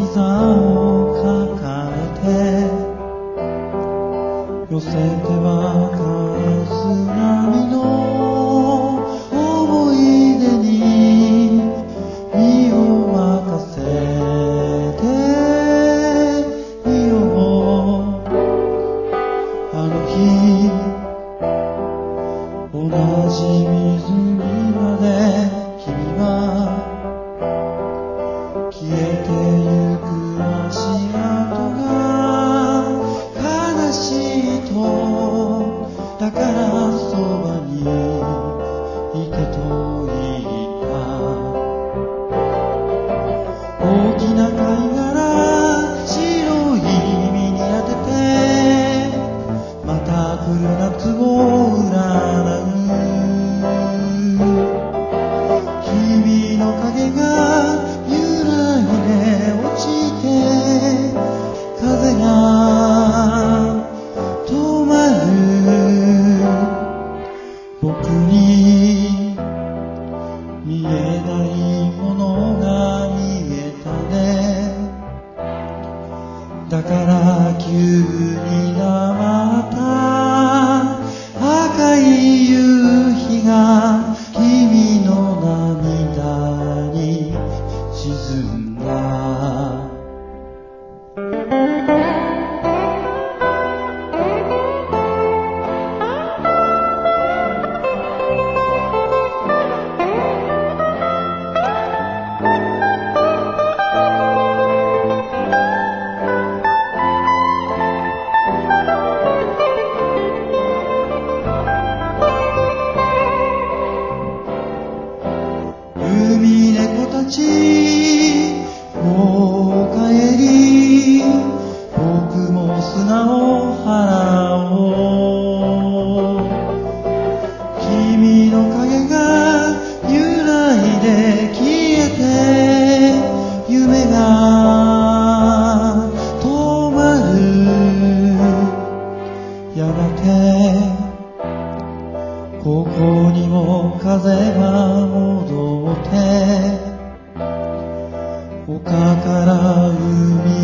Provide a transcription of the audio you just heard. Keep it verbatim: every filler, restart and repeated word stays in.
膝を抱えて寄せては返す波の思い出に身を任せていよう。あの日同じ湖まで君は消えてゆく足跡が悲しいと、だからそばにいてと言った。大きな貝殻白い耳に当てて、また来る夏を占う。君の影が揺らいで落ちて、風が止まる。僕に見えないものが見えたね。だから急に黙った赤い夕日が君の涙に沈んだ。海猫たちもう帰り、僕も砂を払おう。君の影が揺らいで消えて、夢が止まる。やがてここにも風が戻って、丘から海